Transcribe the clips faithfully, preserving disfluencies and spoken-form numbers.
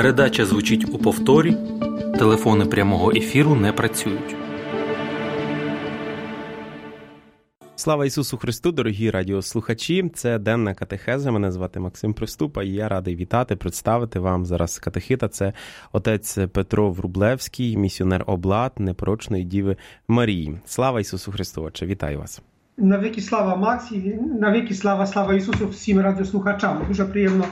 Передача звучить у повторі, телефони прямого ефіру не працюють. Слава Ісусу Христу, дорогі радіослухачі! Це денна катехеза. Мене звати Максим Приступа, і я радий вітати, представити вам зараз катехита. Це отець Петро Врублевський, місіонер Облад Непорочної Діви Марії. Слава Ісусу Христу, Отче! Вітаю вас! Навіки слава, Макс, і навіки слава, слава Ісусу всім радіослухачам. Дуже приємно,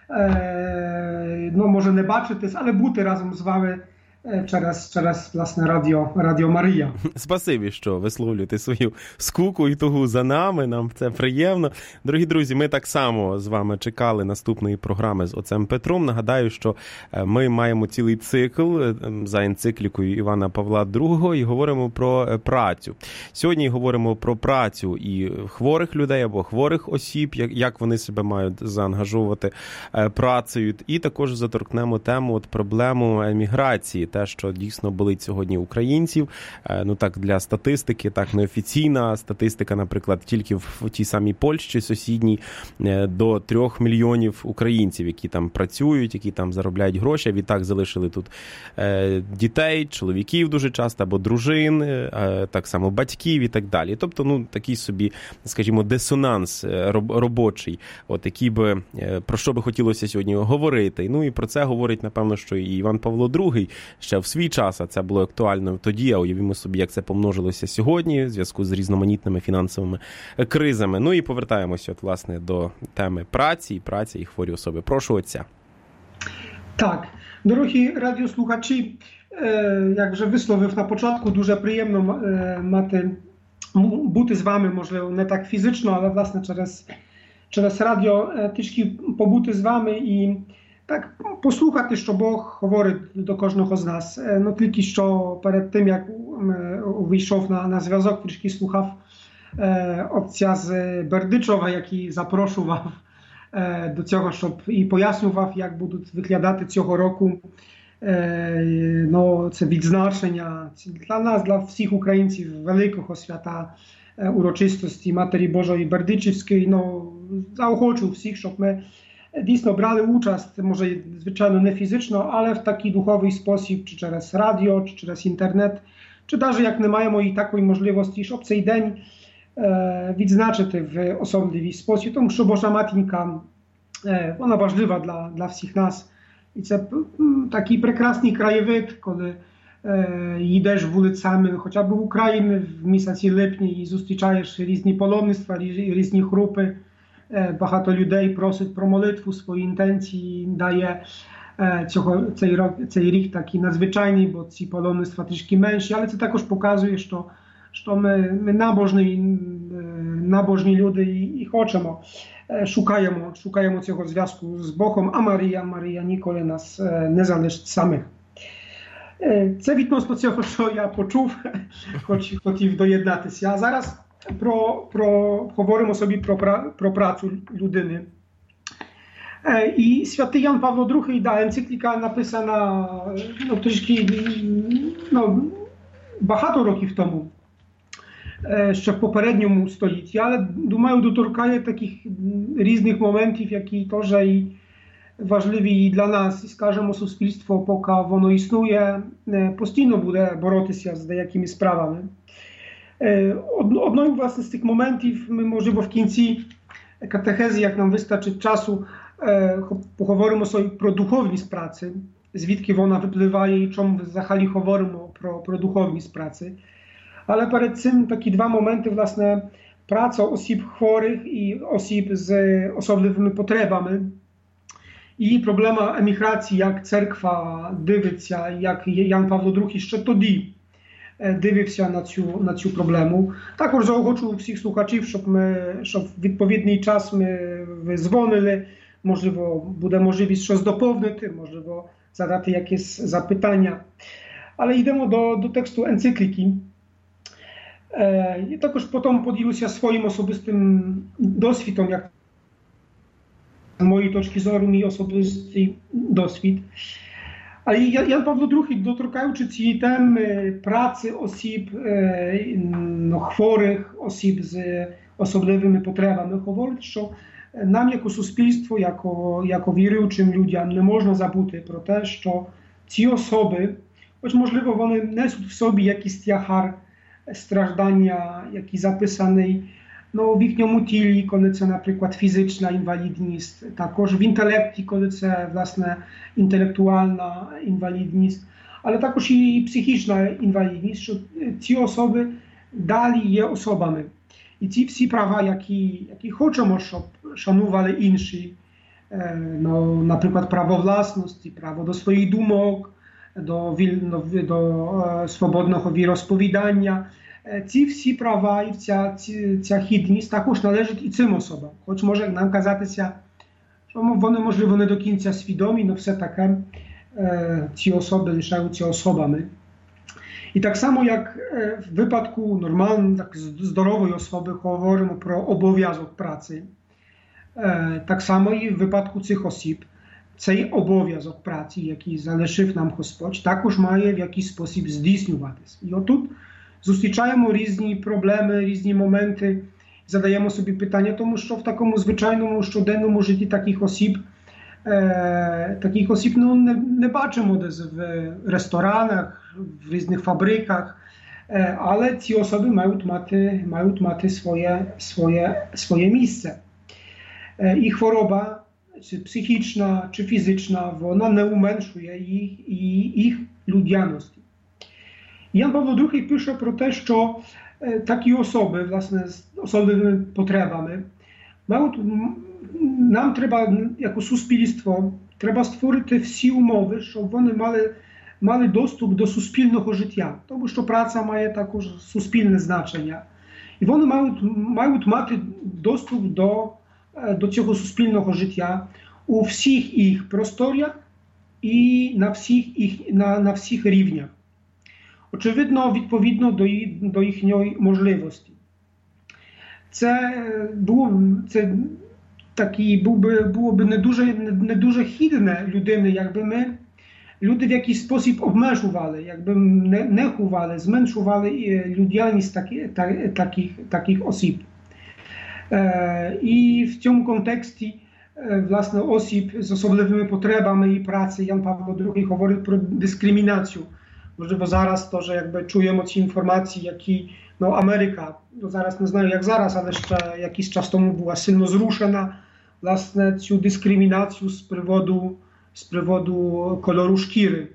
е, ну, може не бачитись, але бути разом з вами через, через власне, радіо, радіо Марія. Спасибі, що висловлюєте свою скуку і тугу за нами, нам це приємно. Дорогі друзі, ми так само з вами чекали наступної програми з отцем Петром. Нагадаю, що ми маємо цілий цикл за енциклікою Івана Павла другого і говоримо про працю. Сьогодні говоримо про працю і хворих людей або хворих осіб, як вони себе мають заангажовувати працею. І також заторкнемо тему, от проблему еміграції, те, що дійсно болить сьогодні українців. Ну так, для статистики, так, неофіційна статистика, наприклад, тільки в тій самій Польщі сусідній до трьох мільйонів українців, які там працюють, які там заробляють гроші, відтак залишили тут дітей, чоловіків дуже часто, або дружин, так само батьків і так далі. Тобто, ну, такий собі, скажімо, дисонанс робочий, от який би, про що би хотілося сьогодні говорити. Ну і про це говорить, напевно, що і Іван Павло другий ще в свій час, а це було актуально тоді, а уявімо собі, як це помножилося сьогодні в зв'язку з різноманітними фінансовими кризами. Ну і повертаємося, от, власне, до теми праці, праці і хворі особи. Прошу отця. Так, дорогі радіослухачі, як вже висловив на початку, дуже приємно мати, бути з вами, можливо, не так фізично, але, власне, через, через радіо трішки побути з вами і так, послухати, що Бог говорить до кожного з нас. Ну, тільки що перед тим, як вийшов на, на зв'язок, трішки слухав е, отця з Бердичова, який запрошував е, до цього, щоб і пояснював, як будуть виглядати цього року е, ну, це відзначення для нас, для всіх українців, великого свята е, урочистості Матері Божої Бердичівської. Ну, заохочу всіх, щоб ми дійсно брали участь, може, звичайно, не фізично, але в такий духовий спосіб, чи через радіо, чи через інтернет, чи навіть як не маємо і такої можливості, щоб цей день е, відзначити в особливий спосіб, тому що Божа Матінка, е, вона важлива для, для всіх нас. І це м, такий прекрасний краєвид, коли е, йдеш вулицями, хоча б в Україні в місяці липні і зустрічаєш різні паломництва, різні групи. Багато людей просить про молитву, свої інтенції, дає цього, цей, цей рік такий надзвичайний, бо ці паломництва трішки менші, але це також показує, що, що ми, ми набожні, набожні люди і, і хочемо, шукаємо, шукаємо цього зв'язку з Богом, а Марія, Марія ніколи нас не залишить самих. Це відносно цього, що я почув, хоч хотів доєднатися. А зараз Про, про, говоримо собі про, про працю людини. Е, і святий Ян Павло другий, да, енцикліка написана, ну, трішки, ну, багато років тому, е, ще в попередньому столітті, але, думаю, доторкає таких різних моментів, які теж і важливі і для нас, і, скажімо, суспільство, поки воно існує, постійно буде боротися з деякими справами. Одною, власне, з тих моментів ми, можливо, в кінці катехези, як нам вистачить часу, поговоримо собі про духовність праці, звідки вона випливає і чому взагалі говоримо про, про духовність праці. Але перед цим такі два моменти, власне, праця осіб хворих і осіб з особливими потребами. І проблема еміграції, як церква дивиться, як Ян Павло другий ще тоді дивився на цю, на цю проблему. Також заохочу всіх слухачів, щоб ми, щоб в відповідний час ми ви дзвонили, можливо, буде можливість щось доповнити, можливо, задати якісь запитання. Але йдемо до, до тексту енцикліки. Е, і також потім поділюся своїм особистим досвідом, як з моєї точки зору, мій особистий досвід. Але Ян Павло другий, доторкаючи цієї теми праці осіб, ну, хворих, осіб з особливими потребами, говорить, що нам, як суспільство, як, як віруючим людям, не можна забути про те, що ці особи, хоч, можливо, вони несуть в собі якийсь тягар страждання, який записаний no, в їхньому тілі, коли це, наприклад, фізична інвалідність, також в інтелекті, коли це, власне, інтелектуальна інвалідність, але також і психічна інвалідність, що ці особи далі є особами. І ці всі права, які, які хочемо, щоб шанували інші, no, наприклад, право власності, право до своїх думок, до, вільно, до е, свободного віросповідання, ці всі права і ця, ці, ця гідність також належить і цим особам. Хоч може нам казатися, що вони, можливо, не до кінця свідомі, але все таке е, ці особи лишаються особами. І так само, як е, в випадку нормальної, так, здорової особи говоримо про обов'язок праці, е, так само і в випадку цих осіб цей обов'язок праці, який залишив нам Господь, також має в якийсь спосіб здійснюватися. І отут зустрічаємо різні проблеми, різні моменти, задаємо собі питання, тому що в такому звичайному щоденному житті таких осіб, е, таких осіб ну, не, не бачимо десь в ресторанах, в різних фабриках, е, але ці особи мають мати, мають мати своє, своє, своє місце. Е, і хвороба, чи психічна, чи фізична, вона не уменшує їх і їх людяності. Ян Павло Другий пише про те, що е, такі особи, власне, з особливими потребами, мають, нам треба, як суспільство, треба створити всі умови, щоб вони мали, мали доступ до суспільного життя, тому що праця має також суспільне значення. І вони мають, мають мати доступ до, до цього суспільного життя у всіх їх просторах і на всіх, їх, на, на всіх рівнях. Очевидно, відповідно до, до їхньої можливості. Це було, це такі, було би, було би не дуже, не дуже хідне людини, якби ми люди в якийсь спосіб обмежували, якби не, не ховали, зменшували людяність такі, та, таких, таких осіб. Е, і в цьому контексті, е, власне, осіб з особливими потребами і праці Ян Павло Другий говорить про дискримінацію. Можливо, зараз теж якби чуємо ці інформації, які ну, Америка, ну, зараз не знаю як зараз, але ще якийсь час тому була сильно зрушена власне цю дискримінацію з приводу, з приводу кольору шкіри.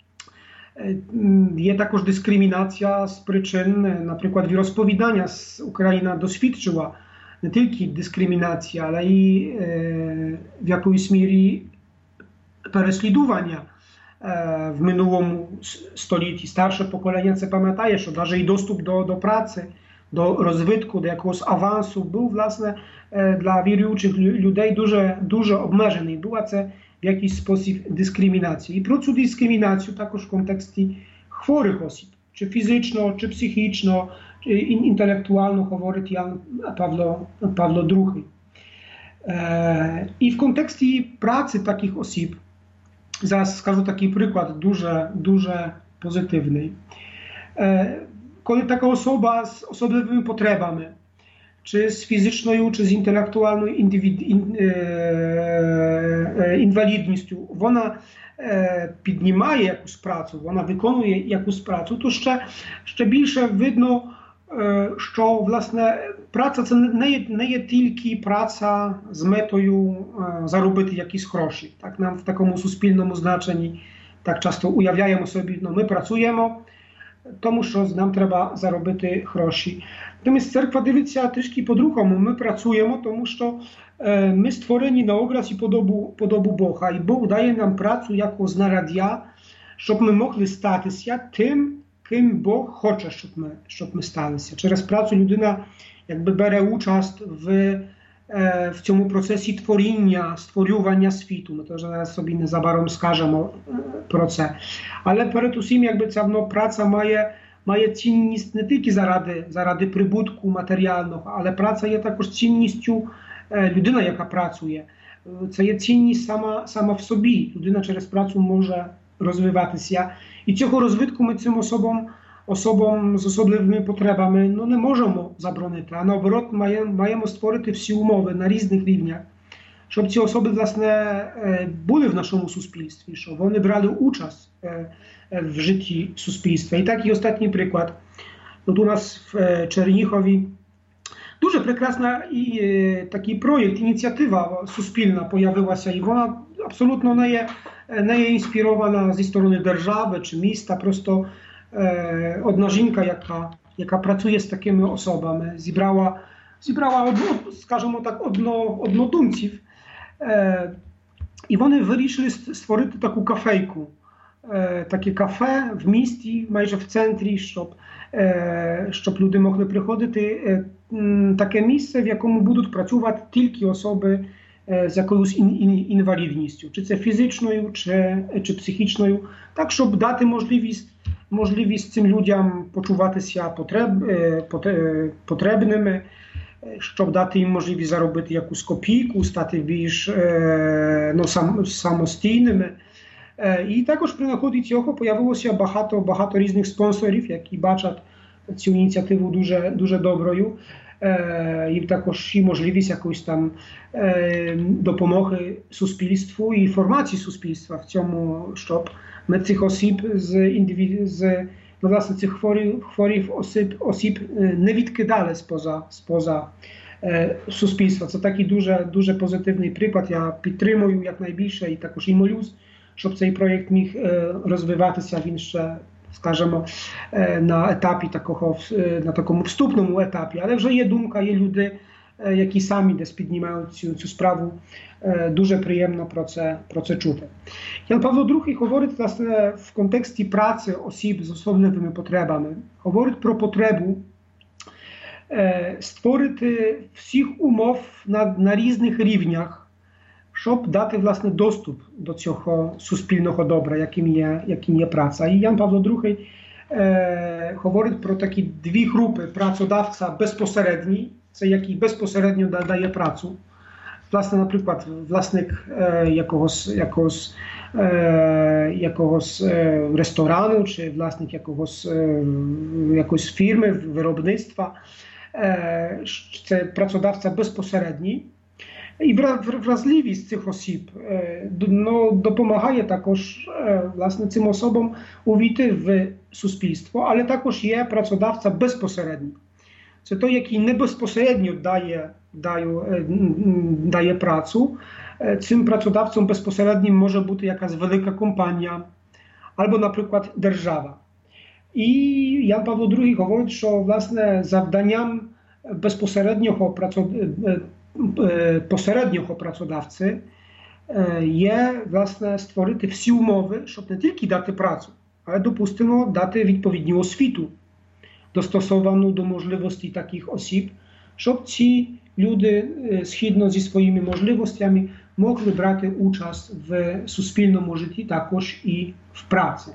Є також dyskryminacja z przyczyn, na przykład wierospowiadania. Ukraina doświadczyła nie tylko dyskryminacji, ale i e, w jakiejś mierze prześladowania w minionym stuleciu. Starsze pokolenia це pamiętają, że nawet i dostęp do, do pracy, do rozwitku, do jakiegoś awansu był własne e, dla wierujących ludzi дуже, дуже obmierzony. Była to w jakiś sposób dyskryminacja. I про цю dyskryminację також в контексті хворих осіб, чи фізично, чи психічно, чи інтелектуально говорить Ян Павло, Павло Другий. Е, і в контексті праці таких осіб, зараз скажу такий приклад, дуже, дуже позитивний. Е, коли така особа з особливими потребами, czy z fizyczną, czy z intelektualną inwalidnością, ona піднімає якусь працю, вона виконує якусь працю, то ще, ще більше видно, що, власне, праця це не є, не є тільки праця з метою заробити якісь гроші. Так, нам в такому суспільному значенні так часто уявляємо собі, ну, ми працюємо, тому що нам треба заробити гроші. Natomiast cerkwa dивиться трішки по-другому. Ми працюємо, тому що е, ми створені на образ і подобу, подобу Бога. І Бог дає нам працю як знаряддя, щоб ми могли статися тим, ким Бог хоче, щоб ми, щоб ми сталися. Через працю людина якби бере участь в, е, в цьому процесі творіння, створювання світу. Ми теж зараз собі незабаром скажемо е, про це. Але перед усім якби ця ну, праця має має цінність не тільки заради, заради прибутку матеріального, але праця є також цінністю е, людина, яка працює. Це є цінність сама, сама в собі. Людина через працю може розвиватися. І цього розвитку ми цим особам особам з особливими потребами ну, не можемо заборонити, а наоборот маємо, маємо створити всі умови на різних рівнях, щоб ці особи, власне, були в нашому суспільстві, щоб вони брали участь в житті суспільства. І так і останній приклад. Тут у нас в Чернігові дуже прекрасна і такий проєкт, ініціатива суспільна появилася, і вона абсолютно не є, не є інспірована зі сторони держави чи міста, просто е, одна жінка, яка, яка працює з такими особами, зібрала, зібрала одно, скажімо так, одно, однодумців, е, і вони вирішили створити таку кафейку, е, таке кафе в місті, майже в центрі, щоб щоб люди могли приходити, таке місце, в якому будуть працювати тільки особи з якоюсь інвалідністю, чи це фізичною, чи, чи психічною, так, щоб дати можливість, можливість цим людям почуватися потреб, потребними, щоб дати їм можливість заробити якусь копійку, стати більш ну, сам, самостійними. І також при нагоді цього появилося багато, багато різних спонсорів, які бачать цю ініціативу дуже, дуже доброю. І також і можливість якоїсь там допомоги суспільству і інформації суспільства в цьому, щоб ми цих осіб з, індивід... з ну, власне, цих хворих, хворих осіб, осіб не відкидали споза, споза суспільства. Це такий дуже, дуже позитивний приклад. Я підтримую якнайбільше і також і молюсь, щоб цей проєкт міг розвиватися, він ще, скажімо, на етапі такого, на такому вступному етапі. Але вже є думка, є люди, які самі десь піднімають цю, цю справу. Дуже приємно про це, про це чути. Ян Павло другий говорить, власне, в контексті праці осіб з особливими потребами. Говорить про потребу створити всіх умов на, на різних рівнях, щоб дати, власне, доступ до цього суспільного добра, яким є, яким є праця. І Ян Павло другий е, говорить про такі дві групи. Працодавця безпосередній, це який безпосередньо дає працю. Власне, наприклад, власник е, якогось, якогось, е, якогось е, ресторану, чи власник якогось, е, якоїсь фірми, виробництва. Е, це працодавця безпосередній. І вразливість цих осіб ну, допомагає також власне, цим особам увійти в суспільство, але також є працодавця безпосередньо. Це той, який не безпосередньо дає, дає, дає працю. Цим працодавцем безпосереднім може бути якась велика компанія або, наприклад, держава. І Ян Павло другий говорить, що власне завданням безпосереднього працодавця посереднього працодавці є, власне, створити всі умови, щоб не тільки дати працю, але, допустимо, дати відповідну освіту, достосовану до можливостей таких осіб, щоб ці люди, згідно зі своїми можливостями, могли брати участь в суспільному житті, також і в праці.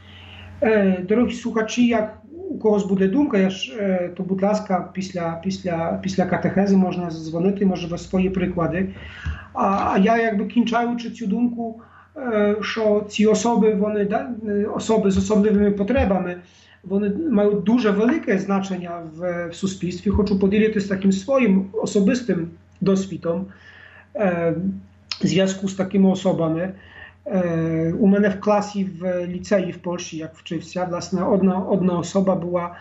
Дорогі слухачі, як у когось буде думка, я ж, то, будь ласка, після, після, після катехези можна дзвонити, може, свої приклади. А, а я, якби кінчаючи цю думку, що ці особи, вони, особи з особливими потребами, вони мають дуже велике значення в, в суспільстві. Хочу поділитися таким своїм особистим досвідом в зв'язку з такими особами. У мене в класі в ліцеї в Польщі, як вчився, власне, одна, одна особа була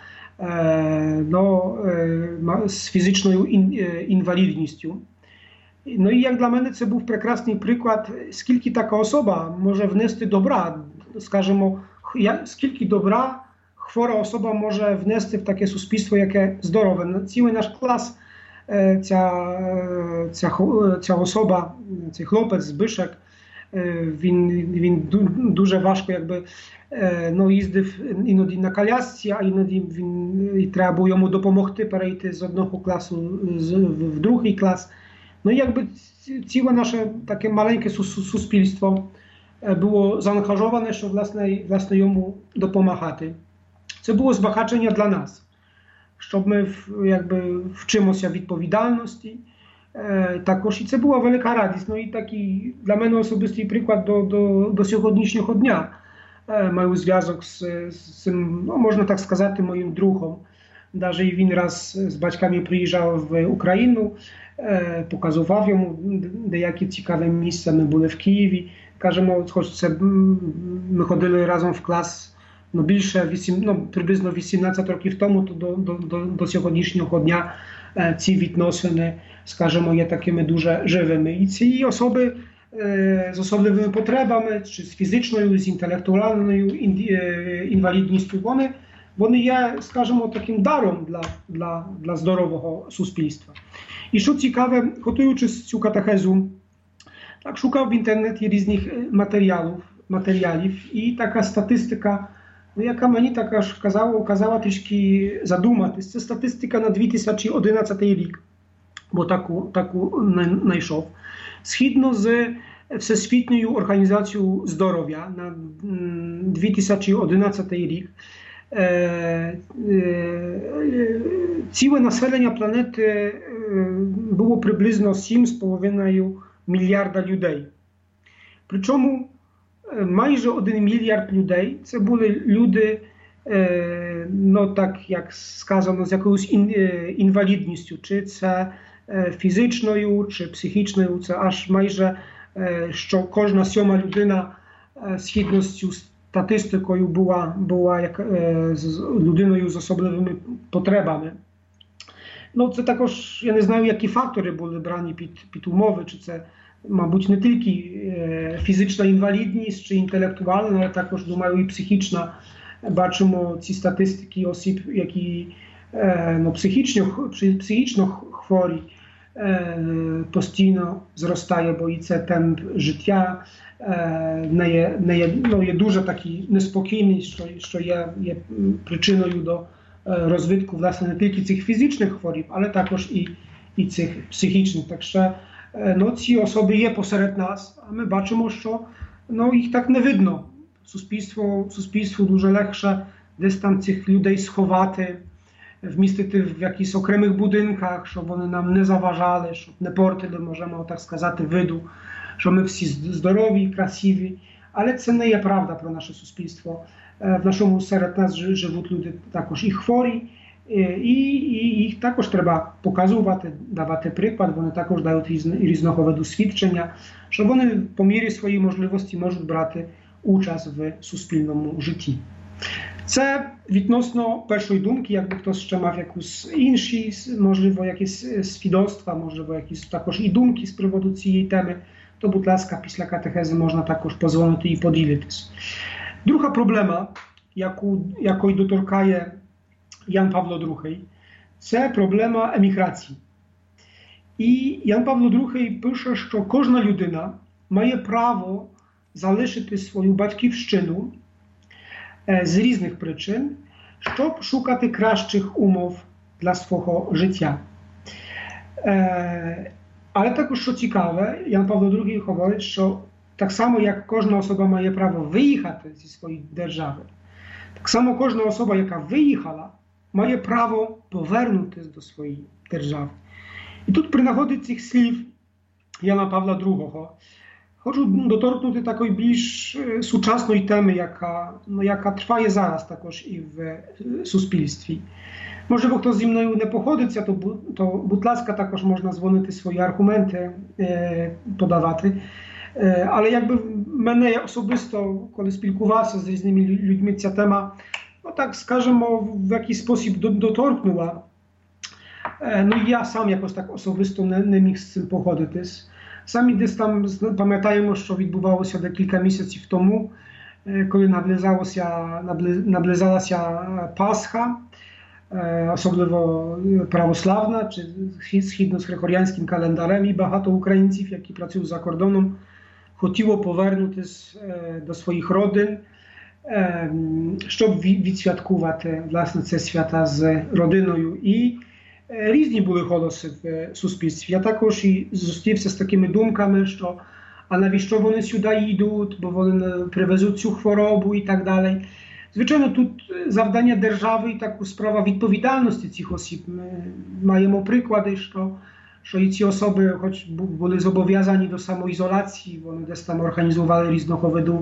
no, з фізичною інвалідністю. No і як для мене це був прекрасний приклад, скільки така особа може внести добра, скажімо, скільки добра хвора особа може внести в таке суспільство, яке здорове. Цілий наш клас, ця, ця, ця особа, цей хлопець, Збишек, Він, він дуже важко якби, ну, їздив іноді на колясці, а іноді він, і треба було йому допомогти перейти з одного класу в другий клас. Ну, якби ціле наше таке маленьке суспільство було заангажоване, щоб власне, власне йому допомагати. Це було збагачення для нас, щоб ми якби, вчимося відповідальності. Також і це була велика радість. Ну і такий для мене особистий приклад до, до, до сьогоднішнього дня. mają związek z, z tym, no, można tak сказати, moim druhom. Даже і він раз з батьками приїжджав в Україну, показував йому деякі цікаві місця. Ми були в Києві. Кажемо, хоч це ми ходили разом в клас, ну, більше, вісім, ну, приблизно вісімнадцять років тому, то до, до, до, до сьогоднішнього дня ці відносини, скажімо, є такими дуже живими. І ці особи з особливими потребами, чи з фізичною, з інтелектуальною інвалідністю, вони Вони є, скажімо, таким даром для, для, для здорового суспільства. І що цікаве, готуючись цю катехезу, так шукав в інтернеті різних матеріалів, матеріалів і така статистика, яка мені також казала, казала трішки задуматись. Це статистика на дві тисячі одинадцятий рік, бо таку, таку знайшов. Згідно з Всесвітньою організацією здоров'я на дві тисячі одинадцятий рік, ціле населення планети було приблизно сім з половиною мільярда людей. Причому майже один мільярд людей це були люди, ну так як сказано, з якоюсь інвалідністю, чи це фізичною, чи психічною, це аж майже, що кожна сьома людина згідно з цю статистикою була, була як, е, з людиною з особливими потребами. Ну, це також, я не знаю, які фактори були брані під, під умови, чи це, мабуть, не тільки е, фізична інвалідність, чи інтелектуальна, але також, думаю, і психічна. Бачимо ці статистики осіб, які е, ну, психічно, психічно хворі, е, постійно зростає, бо і це темп життя, не є, не є, ну, є дуже такий неспокійний, що, що є, є причиною до розвитку, власне, не тільки цих фізичних хвороб, але також і, і цих психічних. Так що, ну, ці особи є посеред нас, а ми бачимо, що, ну, їх так не видно. Суспільство, суспільству дуже легше десь там цих людей сховати, вмістити в якісь окремих будинках, щоб вони нам не заважали, щоб не портили, можемо так сказати, виду, що ми всі здорові, красиві. Але це не є правда про наше суспільство. В нашому серед нас живуть люди також і хворі, і, і їх також треба показувати, давати приклад, вони також дають різного виду свідчення, що вони по мірі своєї можливості можуть брати участь в суспільному житті. Це відносно першої думки, якби хтось ще мав якусь інші, можливо, якісь свідоцтва, можливо, якісь також і думки з приводу цієї теми, то, будь ласка, після катехези можна також позвонити і поділитись. Друга проблема, яку, якої доторкає Ян Павло другий, це проблема еміграції. І Ян Павло другий пише, що кожна людина має право залишити свою батьківщину з різних причин, щоб шукати кращих умов для свого життя. Але також, що цікаве, Ян Павло другий говорить, що так само, як кожна особа має право виїхати зі своєї держави, так само кожна особа, яка виїхала, має право повернутися до своєї держави. І тут при нагоді цих слів Яна Павла другого хочу доторкнути такої більш сучасної теми, яка, ну, яка триває зараз також і в суспільстві. Можливо, хто зі мною не походиться, то, то будь ласка, також можна дзвонити свої аргументи, е, подавати. Е, але якби мене особисто, коли спілкувався з різними людьми, ця тема, ну так скажемо, в якийсь спосіб доторкнула. Е, ну я сам якось так особисто не, не міг з цим погодитись. Самі десь там пам'ятаємо, що відбувалося декілька місяців тому, коли наближалося, наближалася Пасха, особливо православна, чи згідно з григоріанським календарем, і багато українців, які працюють за кордоном, хотіло повернутися до своїх родин, щоб відсвяткувати, власне, це свята з родиною. І різні були голоси в суспільстві. Я також і зустрівся з такими думками, що а навіщо вони сюди їдуть, бо вони привезуть цю хворобу і так далі. Звичайно, тут завдання держави і таку справа відповідальності цих осіб. Ми маємо приклади, що, що і ці особи, хоч були зобов'язані до самоізоляції, вони десь там організували різного виду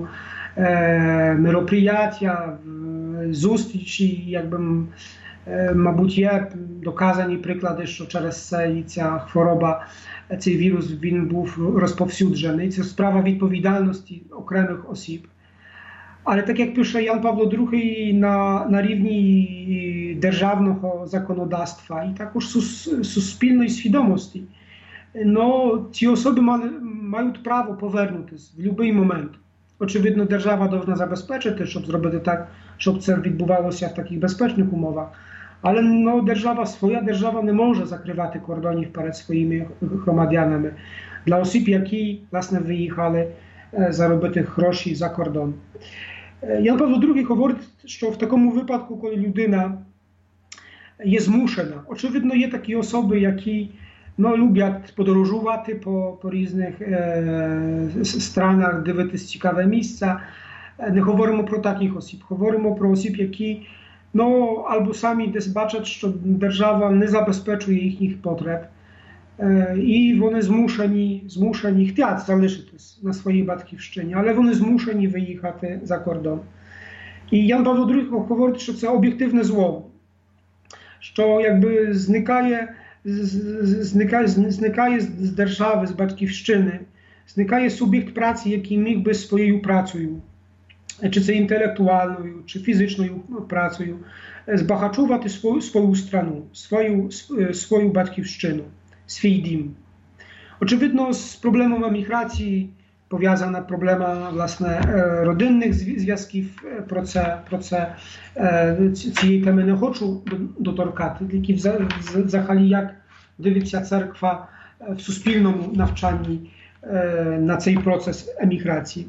мероприятия, зустрічі, якби, мабуть, є доказані приклади, що через це і ця хвороба, цей вірус, він був розповсюджений. Це справа відповідальності окремих осіб. Але так як пише Ян Павло другий, на, на рівні державного законодавства і також суспільної свідомості, no, ці особи мали, мають право повернутися в будь-який момент. Очевидно, держава повинна забезпечити, щоб зробити так, щоб це відбувалося в таких безпечних умовах. Але no, держава, своя держава не може закривати кордонів перед своїми громадянами для осіб, які, власне, виїхали заробити гроші за кордон. Ян Павло другий говорить, що в такому випадку, коли людина є змушена, очевидно, є такі особи, які no, люблять подорожувати по, по різних е, странах, дивитися цікаве місця. Не говоримо про таких осіб, говоримо про осіб, які no, або самі десь бачать, що держава не забезпечує їхніх потреб. І вони змушені, змушені хочуть залишитись на своїй батьківщині, але вони змушені виїхати за кордон. І Ян Павло другий говорить, що це об'єктивне зло, що якби зникає, зникає, зникає з держави, з батьківщини, зникає суб'єкт праці, який міг би своєю працею, чи це інтелектуальною, чи фізичною працею, збагачувати свою, свою страну, свою, свою батьківщину. Swój dім. Очевидно, з проблемами міграції пов'язана проблема, власне, родинних зв'язків. Про це, про це цієї теми не хочу доторкати, тільки взагалі як дивиться церква в суспільному навчанні на цей процес еміграції.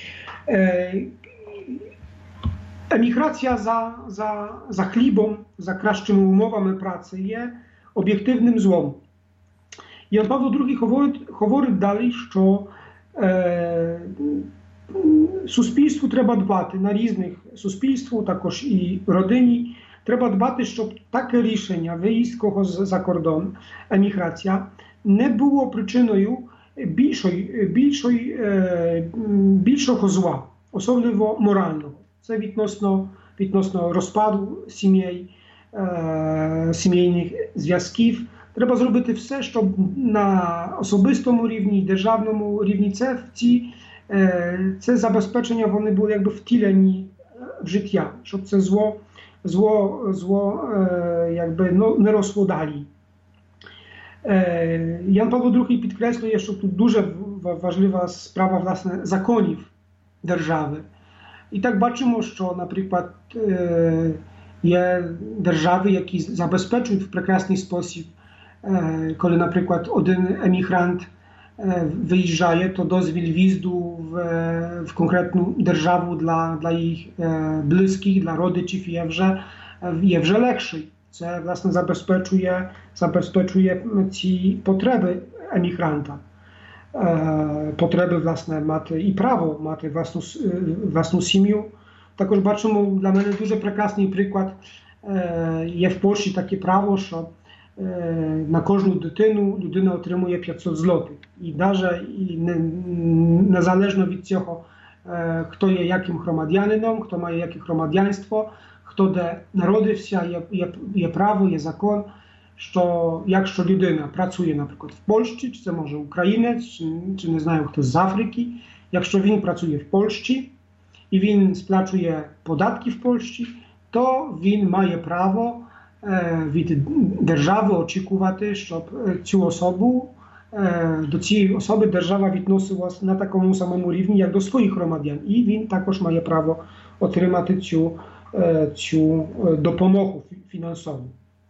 Еміграція за, за, за хлібом, за кращими умовами праці є об'єктивним злом. Ян Павло другий говорить, говорить далі, що е, суспільству треба дбати на різних суспільству, також і родині. Треба дбати, щоб таке рішення виїзд когось за кордон, еміграція, не було причиною більшої, більшої, е, більшого зла, особливо морального. Це відносно, відносно розпаду сімей, е, сімейних зв'язків. Треба зробити все, щоб на особистому рівні, державному рівні це, ці, це забезпечення вони були якби втілені в життя, щоб це зло, зло, зло якби, ну, не росло далі. Ян Павло другий підкреслює, що тут дуже важлива справа, власне, законів держави. І так бачимо, що, наприклад, є держави, які забезпечують в прекрасний спосіб, коли, наприклад, один емігрант виїжджає, то дозвіл в'їзду в, в конкретну державу для, для їх близьких, для родичів є вже, є вже легший. Це, власне, забезпечує, забезпечує ці потреби емігранта. Потреби, власне, мати і право мати власну, власну сім'ю. Також бачимо, для мене дуже прекрасний приклад. Є в Польщі таке право, що на кожну дитину людина отримує п'ятсот злотих. І навіть і не, незалежно від цього, хто є яким громадянином, хто має яке громадянство, хто де народився, є, є, є право, є закон, що якщо людина працює, наприклад, в Польщі, чи це може українець, чи, чи не знаю, хто з Африки, якщо він працює в Польщі і він сплачує податки в Польщі, то він має право від держави очікувати, щоб цю особу, до цієї особи держава відносилась на такому самому рівні, як до своїх громадян. І він також має право отримати цю, цю допомогу фінансову.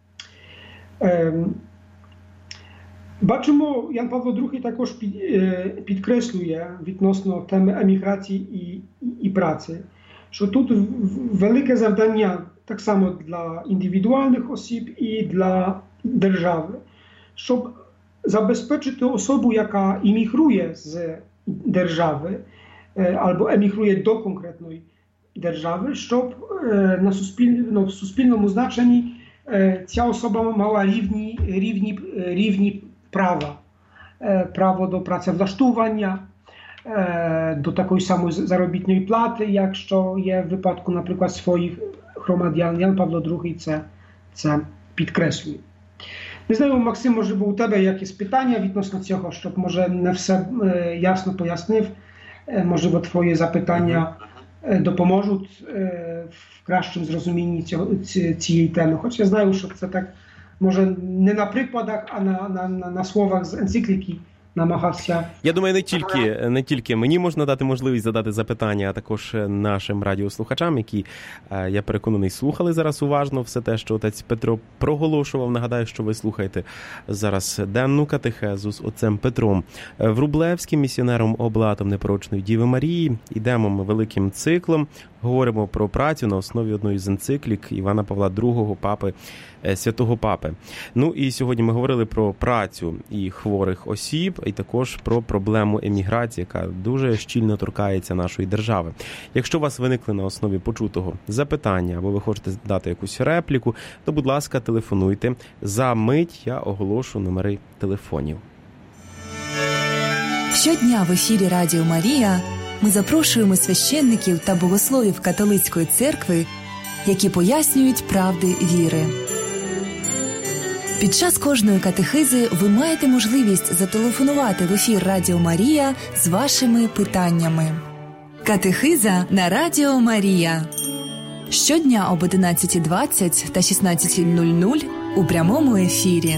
Бачимо, Ян Павло другий також підкреслює відносно теми еміграції і, і праці, що тут велике завдання так само для індивідуальних осіб і для держави, щоб забезпечити особу, яка іммігрує з держави або емігрує до конкретної держави, щоб на суспільному, в суспільному значенні ця особа мала рівні, рівні, рівні права. Право до працевлаштування, до такої самої заробітної плати, якщо є в випадку, наприклад, своїх громадян. Ян Павло другий це, це підкреслює. Не знаю, Максим, може, бо у тебе якісь питання відносно цього, щоб, може, не все ясно пояснив. Можливо, твої запитання допоможуть в кращому зрозумінні цього, цієї теми. Хоч я знаю, що це так, може, не на прикладах, а на, на, на, на словах з енцикліки намагався. Я думаю, не тільки, не тільки мені можна дати можливість задати запитання, а також нашим радіослухачам, які, я переконаний, слухали зараз уважно все те, що отець Петро проголошував. Нагадаю, що ви слухаєте зараз денну катехезу з отцем Петром Врублевським, місіонером Облатом Непорочної Діви Марії. Ідемо ми великим циклом, говоримо про працю на основі одної з енциклік Івана Павла другого, папи, святого папи. Ну і сьогодні ми говорили про працю і хворих осіб, і також про проблему еміграції, яка дуже щільно торкається нашої держави. Якщо у вас виникли на основі почутого запитання, або ви хочете дати якусь репліку, то, будь ласка, телефонуйте. За мить я оголошу номери телефонів. Щодня в ефірі Радіо Марія ми запрошуємо священників та богословів католицької церкви, які пояснюють правди віри. Під час кожної катехизи ви маєте можливість зателефонувати в ефір Радіо Марія з вашими питаннями. Катехиза на Радіо Марія. Щодня об одинадцята двадцять та шістнадцята нуль нуль у прямому ефірі.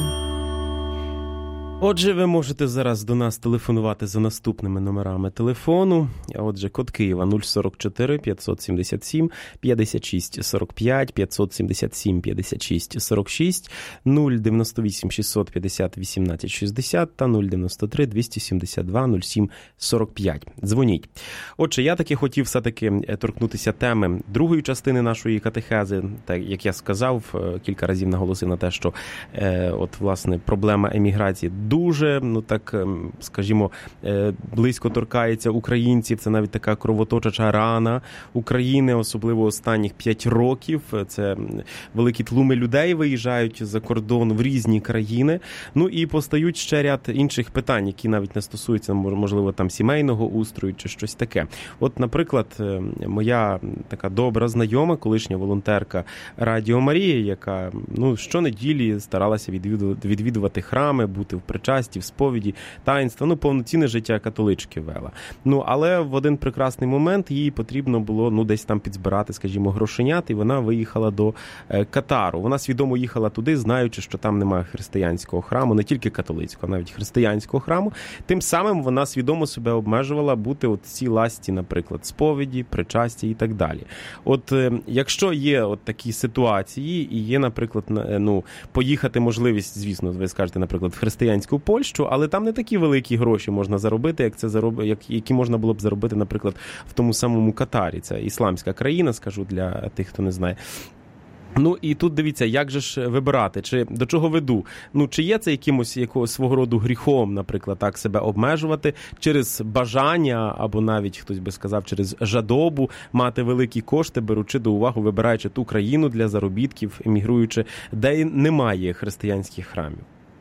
Отже, ви можете зараз до нас телефонувати за наступними номерами телефону. Отже, код Києва нуль сорок чотири п'ятсот сімдесят сім п'ятдесят шість сорок п'ять, п'ятсот сімдесят сім п'ятдесят шість сорок шість, нуль дев'яносто вісім шістсот п'ятдесят вісімнадцять шістдесят та нуль дев'яносто три двісті сімдесят два нуль сім сорок п'ять. Дзвоніть. Отже, я таки хотів все-таки торкнутися теми другої частини нашої катехези. Так, як я сказав, кілька разів наголосив на те, що е, от, власне, проблема еміграції дуже, ну так, скажімо, близько торкається українців. Це навіть така кровоточача рана України, особливо останніх п'ять років. Це великі тлуми людей виїжджають за кордон в різні країни. Ну і постають ще ряд інших питань, які навіть не стосуються, можливо, там сімейного устрою чи щось таке. От, наприклад, моя така добра знайома, колишня волонтерка Радіо Марія, яка, ну, щонеділі старалася відвідувати, відвідувати храми, бути в причасті, в сповіді, таїнства, ну, повноцінне життя католички вела. Ну, але в один прекрасний момент їй потрібно було, ну, десь там підзбирати, скажімо, грошенят, і вона виїхала до е, Катару. Вона свідомо їхала туди, знаючи, що там немає християнського храму, не тільки католицького, а навіть християнського храму. Тим самим вона свідомо себе обмежувала бути от цій ласті, наприклад, сповіді, причасті і так далі. От е, якщо є от такі ситуації і є, наприклад, ну, поїхати можливість, звісно, ви скажете, наприклад, в християнську Польщу, але там не такі великі гроші можна заробити, як це зароб... як... які можна було б заробити, наприклад, в тому самому Катарі. Це ісламська країна, скажу для тих, хто не знає. Ну і тут дивіться, як же ж вибирати, чи до чого веду? Ну, чи є це якимось якогось свого роду гріхом, наприклад, так себе обмежувати через бажання, або навіть, хтось би сказав, через жадобу мати великі кошти, беручи до уваги, вибираючи ту країну для заробітків, емігруючи, де немає християнських храмів?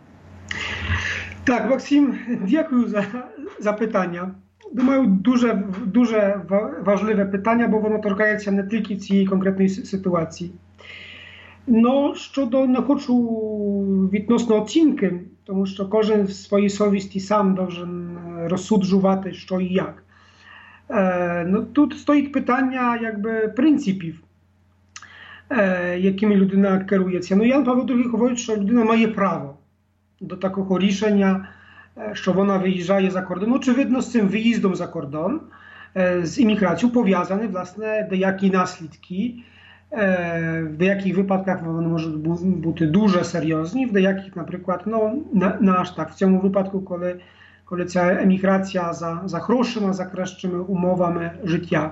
Так, Максим, дякую за, за питання. Думаю, дуже, дуже важливе питання, бо воно торкається не тільки цієї конкретної ситуації. Ну, щодо, не хочу відносно оцінки, тому що кожен в своїй совісті сам повинен розсуджувати, що і як. Е, ну, тут стоїть питання, якби, принципів, е, якими людина керується. Ну, Ян Павло другий говорить, що людина має право до такого рішення, що вона виїжджає за кордон. Очевидно, з цим виїздом за кордон, з імміграцією пов'язані, власне, деякі наслідки. В деяких випадках вони можуть бути дуже серйозні, в деяких, наприклад, ну, не аж так. В цьому випадку, коли, коли ця еміграція за, за грошима, за кращими умовами життя.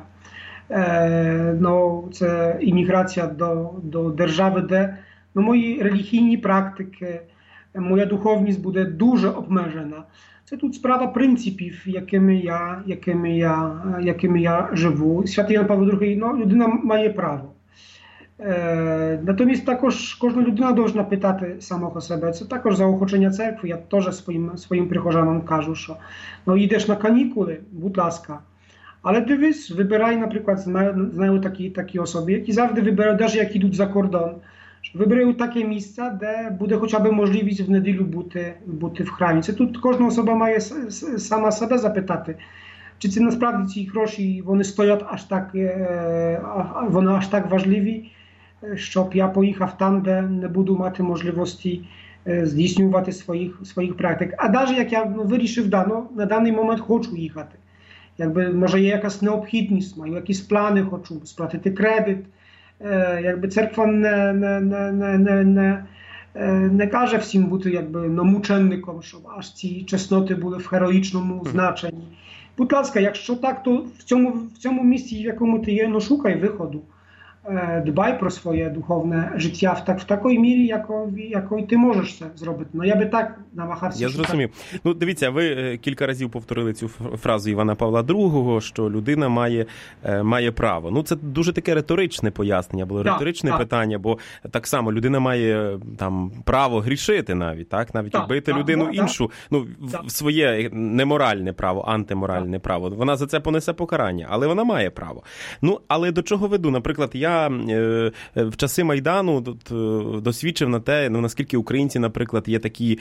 Ну, це імміграція до, до держави, де, ну, мої релігійні практики, моя духовність буде дуже обмежена. Це тут справа принципів, якими я, якими я, якими я живу. Святий Ян Павло другий, ну, людина має право. Натомість також кожна людина повинна питати самого себе. Це також заохочення церкви. Я теж своїм, своїм прихожанам кажу, що ну, йдеш на канікули, будь ласка. Але дивись, вибирай, наприклад, знаю, знаю такі, такі особи, які завжди вибирають, навіть як йдуть за кордон, вибирають таке місце, де буде хоча б можливість в неділю бути, бути в храмі. Це тут кожна особа має сама себе запитати, чи це насправді ці гроші, вони стоять аж так, вони аж так важливі, щоб я поїхав там, де не буду мати можливості здійснювати своїх, своїх практик. А навіть як я ну, вирішив, да, ну, на даний момент хочу їхати. Якби, може є якась необхідність, маю якісь плани, хочу сплатити кредит. Якби церква не, не, не, не, не, не, не каже всім бути якби, ну, мученником, щоб аж ці чесноти були в героїчному значенні. Будь ласка, якщо так, то в цьому, в цьому місці, в якому ти є, ну шукай виходу. Dbaj про своє духовне життя в, так, в такій мірі, якої, якої ти можеш це зробити. Ну, я би так намагався. Я зрозумів. Ну, дивіться, ви кілька разів повторили цю фразу Івана Павла другого, що людина має, має право. Ну, це дуже таке риторичне пояснення, було так, риторичне так. питання, бо так само людина має там право грішити навіть, так? Навіть так, бити так, людину так, іншу, ну, так. в своє неморальне право, антиморальне так. право. Вона за це понесе покарання, але вона має право. Ну, але до чого веду? Наприклад, я в часи Майдану тут досвідчив на те, ну, наскільки українці, наприклад, є такі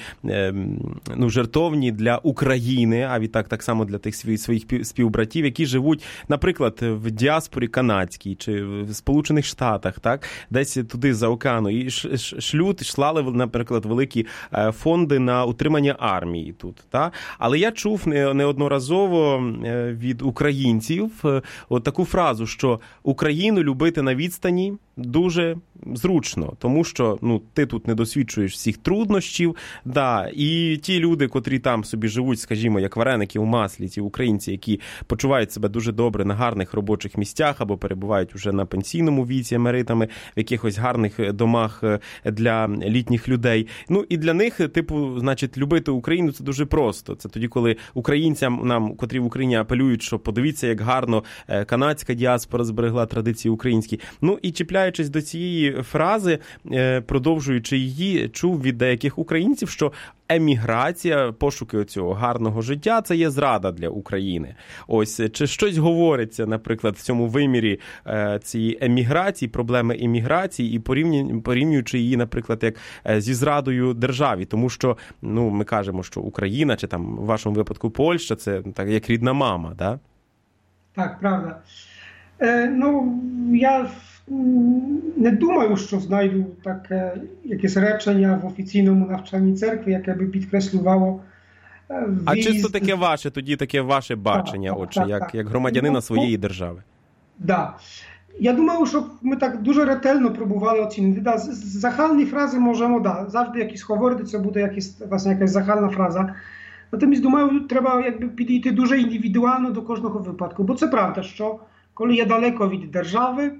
ну, жертовні для України, а відтак так само для тих своїх співбратів, які живуть, наприклад, в діаспорі канадській чи в Сполучених Штатах, так, десь туди за океану, і шлють, шлали, наприклад, великі фонди на утримання армії тут, так. Але я чув неодноразово від українців от таку фразу, що Україну любити на відстані дуже зручно, тому що ну, ти тут не досвідчуєш всіх труднощів, да, і ті люди, котрі там собі живуть, скажімо, як вареники у маслі, ті українці, які почувають себе дуже добре на гарних робочих місцях або перебувають вже на пенсійному віці емеритами, в якихось гарних домах для літніх людей. Ну, і для них, типу, значить, любити Україну – це дуже просто. Це тоді, коли українцям, нам, котрі в Україні апелюють, що подивіться, як гарно канадська діаспора зберегла традиції українські. Ну, і чіпляючись до цієї фрази, продовжуючи її, чув від деяких українців, що еміграція, пошуки цього гарного життя – це є зрада для України. Ось, чи щось говориться, наприклад, в цьому вимірі цієї еміграції, проблеми еміграції, і порівнюючи її, наприклад, як зі зрадою державі, тому що, ну, ми кажемо, що Україна, чи там, в вашому випадку, Польща – це так, як рідна мама, да? Так, правда. Е, ну, я не думаю, що знайду таке якесь речення в офіційному навчанні церкви, яке би підкреслювало виїзд. А чисто таке ваше, тоді таке ваше бачення, так, отче, так, як, так. як громадянина ну, своєї держави? Так. Да. Я думаю, що ми так дуже ретельно пробували оцінити. Да, загальні фрази можемо, да, завжди якісь говорити, це буде якісь, власне, якась загальна фраза. Натомість, думаю, треба якби підійти дуже індивідуально до кожного випадку. Бо це правда, що коли я далеко від держави,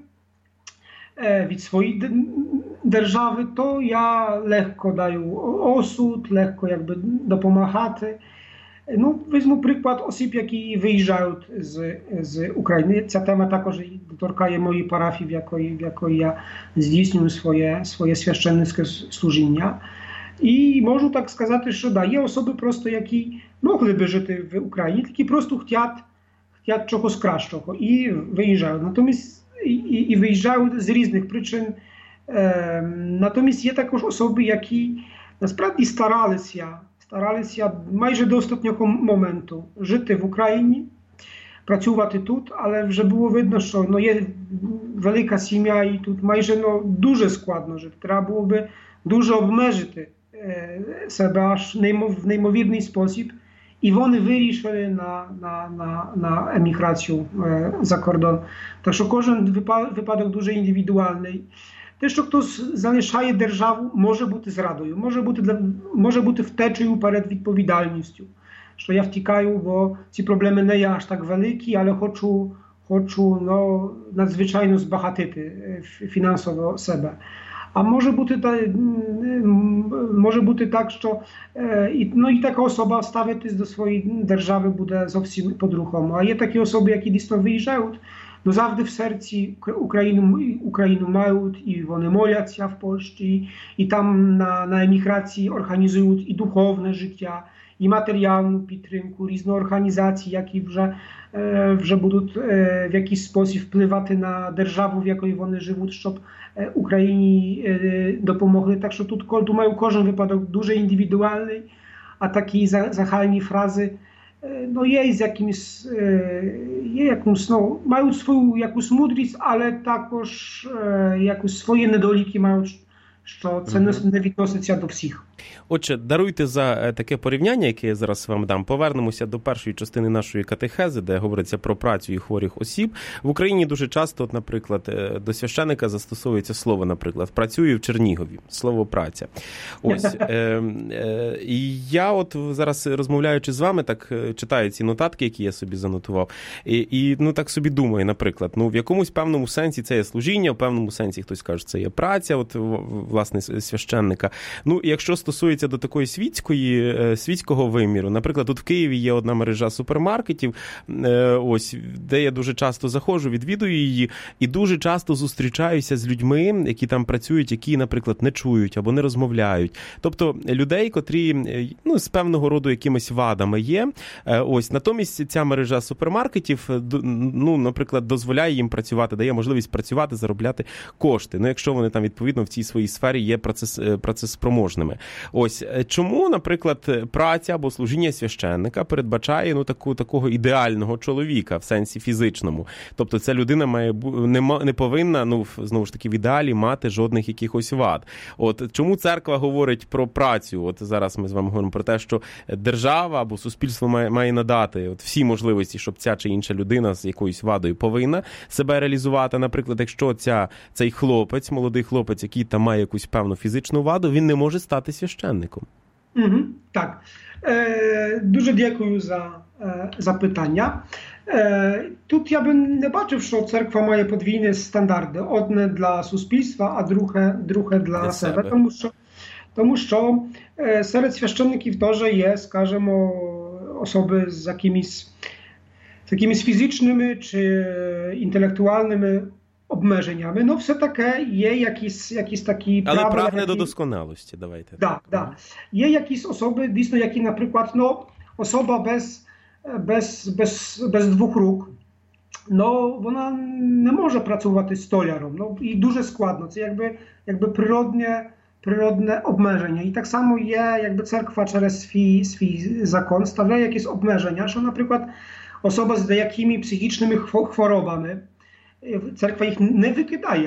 від своєї держави, то я легко даю осуд, легко якби допомагати. Ну, візьму приклад осіб, які виїжджають з, з України. Ця тема також доторкає моєї парафії, в якої, в якої я здійснюю своє, своє священницьке служіння. І можу так сказати, що да, є особи просто, які могли би жити в Україні, які просто хочуть, хочуть чогось кращого і виїжджають. Натомість і, і виїжджають з різних причин. Е, натомість є також особи, які насправді старалися, старалися майже до останнього моменту жити в Україні, працювати тут, але вже було видно, що ну, є велика сім'я і тут майже ну, дуже складно жити. Треба було би дуже обмежити е, себе аж в неймовірний спосіб. І вони вирішили на, на, на, на еміграцію е, за кордон. Так що кожен випадок дуже індивідуальний. Те, що хтось залишає державу, може бути зрадою, може бути, може бути втечею перед відповідальністю. Що я втікаю, бо ці проблеми не є аж так великі, але хочу, хочу ну, надзвичайно збагатити фінансово себе. А може бути, може бути так, що ну, і така особа ставитись до своєї держави буде зовсім по-другому. А є такі особи, які дійсно виїжджають no zawsze w sercu Ukrainy, Ukrainy mają i one modlą się w Polsce i tam na, na emigracji organizują i duchowne życie, i materialną підтримку, różne organizacje, jakie вже, вже будуть w jakiś sposób wpływać na державу, w jakiej one żyją, żeby Україні допомогли. Так що тут, тут mają кожен випадок дуже індивідуальний, а такі загальні фрази no є з якимось, є якимось, ну, мають свою якусь мудрість, але також якусь свої недоліки мають, що це не, не відноситься до всіх. Отже, даруйте за таке порівняння, яке я зараз вам дам. Повернемося до першої частини нашої катехези, де говориться про працю і хворих осіб. В Україні дуже часто, от, наприклад, до священика застосовується слово, наприклад, «працюю в Чернігові», слово «праця». Ось. Е, е, і я от зараз, розмовляючи з вами, так читаю ці нотатки, які я собі занотував, і, і ну, так собі думаю, наприклад, ну, в якомусь певному сенсі це є служіння, в певному сенсі хтось каже, це є праця, от, власне, священника. Ну, якщо стосується до такої світської, світського виміру. Наприклад, тут в Києві є одна мережа супермаркетів, ось, де я дуже часто заходжу, відвідую її, і дуже часто зустрічаюся з людьми, які там працюють, які, наприклад, не чують або не розмовляють. Тобто людей, котрі, ну, з певного роду якимись вадами є. Ось, натомість ця мережа супермаркетів, ну, наприклад, дозволяє їм працювати, дає можливість працювати, заробляти кошти. Ну, якщо вони там, відповідно, в цій своїй сфері є процес, процеспроможними. Ось, чому, наприклад, праця або служіння священника передбачає, ну, таку, такого ідеального чоловіка в сенсі фізичному? Тобто ця людина має, не, не повинна, ну, знову ж таки, в ідеалі мати жодних якихось вад. От, чому церква говорить про працю? От зараз ми з вами говоримо про те, що держава або суспільство має, має надати от всі можливості, щоб ця чи інша людина з якоюсь вадою повинна себе реалізувати. Наприклад, якщо ця, цей хлопець, молодий хлопець, який там має якусь певну фізичну ваду, він не може стати священником. Угу, так. Е, дуже дякую за е, запитання. Е, тут я би не бачив, що церква має подвійні стандарти. Одне для суспільства, а друге, друге для, для себе. себе. Тому що, тому що е, серед священників теж є, скажімо, особи з якимись, з якимись фізичними чи інтелектуальними обмеженнями, ну все таке є якісь, якісь такі але правила, прагне які... до досконалості, давайте. Так, так. Да. Є якісь особи, дійсно, які, наприклад, ну, особа без, без, без, без двох рук, ну, вона не може працювати столяром, ну, і дуже складно, це якби, якби природне, природне обмеження. І так само є, якби церква через свій, свій закон ставляє якісь обмеження, що, наприклад, особа з деякими психічними хворобами, церква їх не викидає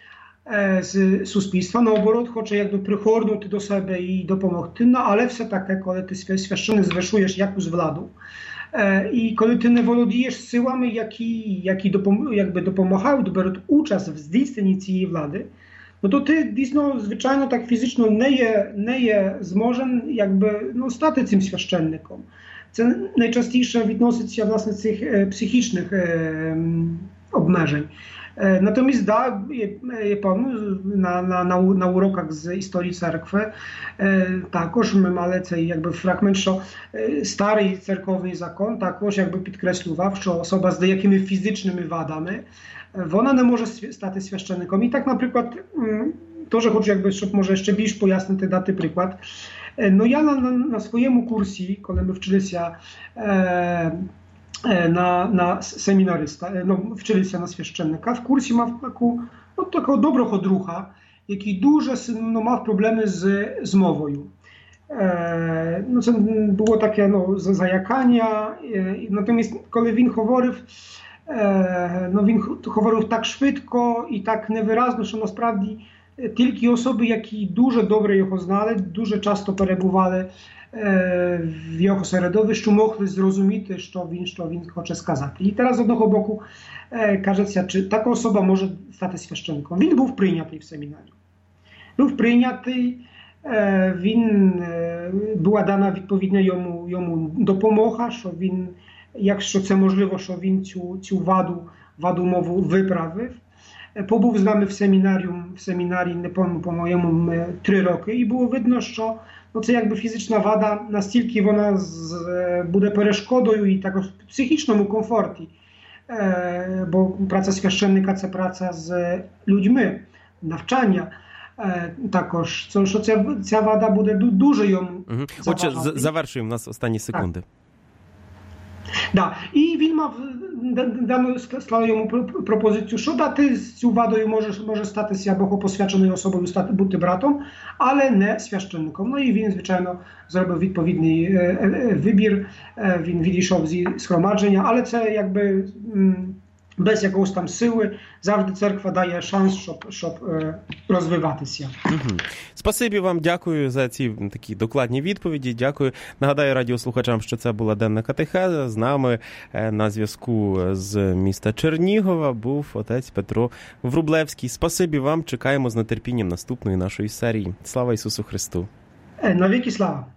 з суспільства, наоборот, хоче якби пригорнути до себе і допомогти, no, але все таке, коли ти священник звершуєш якусь владу, і коли ти не володієш силами, які, які допом, якби допомагають, беруть участь в здійсненні цієї влади, no to ty, дійсно, звичайно, так фізично не є, не є зможен, якби, ну, стати цим священником. Це найчастіше відноситься, власне, цих психічних обмежень. Natomiast da, je panu na, na, na, na urokach z historii cerkwy також ми мали цей якби фрагмент, що старий церковний закон також якби підкреслював, що особа з деякими фізичними вадами, вона не може стати священником. І так, наприклад, теж хочу якби, щоб може ще більш пояснити, дати приклад. No ja na, na, na swoim kursie, kiedy my wczyliśmy e, na, na seminarysta, no, wczyliśmy na święcennika, w kursie ma taką, no, taką dobrego druha, jaki dużo no, ma problemy z, z mową. E, no, to było takie no, zajakania, e, natomiast kiedy він говорив, e, no, він говорив так швидко і так невиразно, що насправді тільки особи, які дуже добре його знали, дуже часто перебували в його середовищу, могли зрозуміти, що він, що він хоче сказати. І зараз з одного боку кажеться, чи така особа може стати священником. Він був прийнятий в семінарі. Був прийнятий, він, була дана відповідна йому, йому допомога, що він, якщо це можливо, що він цю, цю ваду, ваду мову виправив. Побув з нами в семінаріум, в семінарі, не пам'ятаю, по-моєму, три роки, і було видно, що ну, це якби фізична вада, настільки вона з, буде перешкодою і також в психічному комфорті бо праця священника – це праця з людьми, навчання. Також, що ця, ця вада буде дуже йому угу. Отже, завершуємо, у нас останні секунди. Так. Да. І він мав дану склали йому пропозицію, що да, ти з цю вадою можеш може статися богопосвяченою особою, стати бути братом, але не священником. Ну і він, звичайно, зробив відповідний е, е, вибір. Е, він відійшов зі згромадження, але це якби м, без якогось там сили завжди церква дає шанс, щоб, щоб е, розвиватися. Угу. Спасибі вам, дякую за ці такі докладні відповіді. Дякую. Нагадаю радіослухачам, що це була денна катехеза. З нами на зв'язку з міста Чернігова був отець Петро Врублевський. Спасибі вам, чекаємо з нетерпінням наступної нашої серії. Слава Ісусу Христу! Навіки слава!